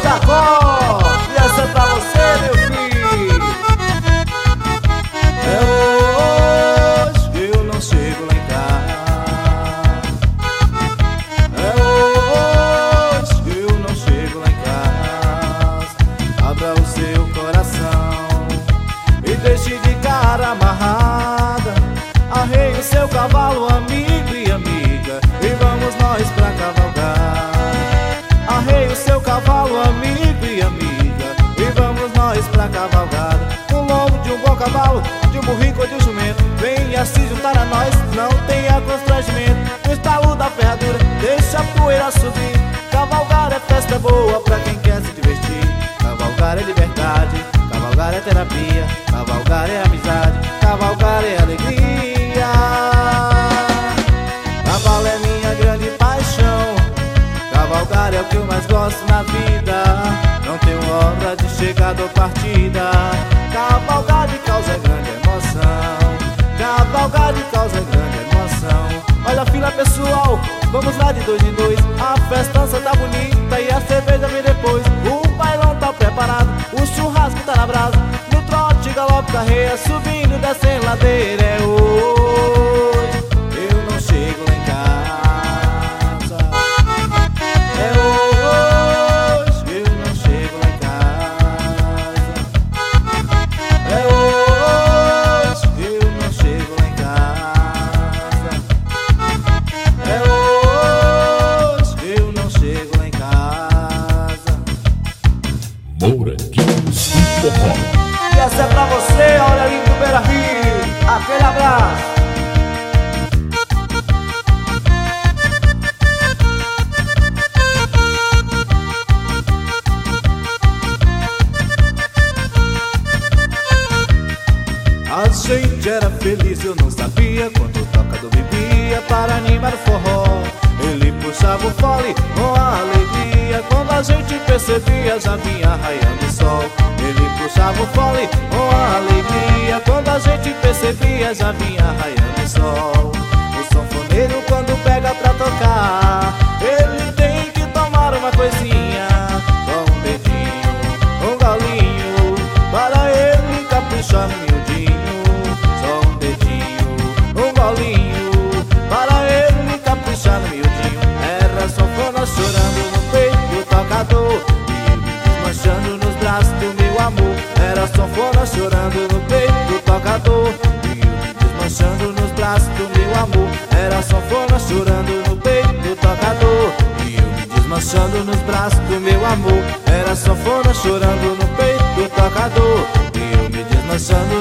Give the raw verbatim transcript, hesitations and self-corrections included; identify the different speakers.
Speaker 1: Jacó, e essa é pra você, meu filho. É hoje que eu não chego lá em casa. É hoje que eu não chego lá em casa. Abra o seu coração e deixe de cara amarrada. Arreie o seu cavalo, amigo e amiga, e vamos nós pra cavalgar. Arreie o seu cavalo, amigo e amiga, e vamos nós pra cavalgada. No lombo de um bom cavalo, de um burrico ou de um jumento, venha se juntar a nós, não tenha constrangimento. No estalo da ferradura, deixa a poeira subir. Cavalgar é festa boa pra quem quer se divertir. Cavalgar é liberdade, cavalgar é terapia, cavalgar é amizade, cavalgar é alegria. Cavalo é minha grande paixão, cavalgar é o que eu mais gosto na vida. Não tenho hora de chegada ou partida. Cavalgar de causa grande emoção, cavalgar de causa grande emoção. Olha a fila pessoal, vamos lá de dois em dois. A festança tá bonita e a cerveja vem depois. O bailão tá preparado, o churrasco tá na brasa. No trote, galope, carreira, subindo, descendo ladeira. É hoje eu não chego lá em casa. É hoje eu não chego lá em casa. É hoje eu não chego lá em casa. É hoje eu não chego lá em casa.
Speaker 2: Moranguinhos do Forró.
Speaker 1: E essa é pra você, olha ali do Beira Rio. Aquele abraço. A gente era feliz, eu não sabia quando o tocador bebia para animar o forró. Ele puxava o fole com a alegria, quando a gente percebia já vinha raiando o sol. Ele puxava o fole com a alegria, quando a gente percebia já vinha raiando o sol. O sanfoneiro quando pega pra tocar, ele tem que tomar uma coisinha, só um dedinho, um golinho, para ele caprichar no miudinho. Só um dedinho, um golinho, para ele caprichar no miudinho. Era sanfona chorando no peito do tocador e eu me desmanchando nos braços do meu amor. Era sanfona chorando no peito do tocador e eu me desmanchando nos braços do meu amor. Era sanfona chorando no peito do tocador e eu me desmanchando nos braços do meu amor. Era sanfona chorando no peito do tocador e eu me desmanchando